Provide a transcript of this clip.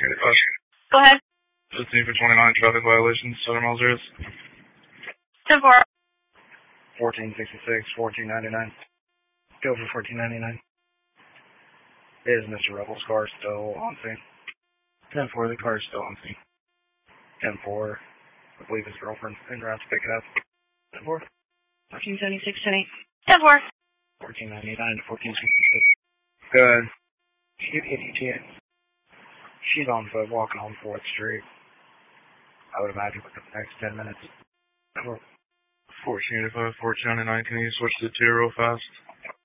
Go ahead. 15 for 29 traffic violations, Southern Miles Ridge. 10-4. 1466, 1499. Go for 1499. Is Mr. Rebel's car still on scene? 10-4, the car is still on scene. 10-4, I believe his girlfriend's en route to pick it up. 10-4. 1476, 10-8. 10-4. 1499 to 1466. Good. She's on foot walking on 4th Street. I would imagine within the next 10 minutes. 1485, 1499, can you switch to 2 real fast?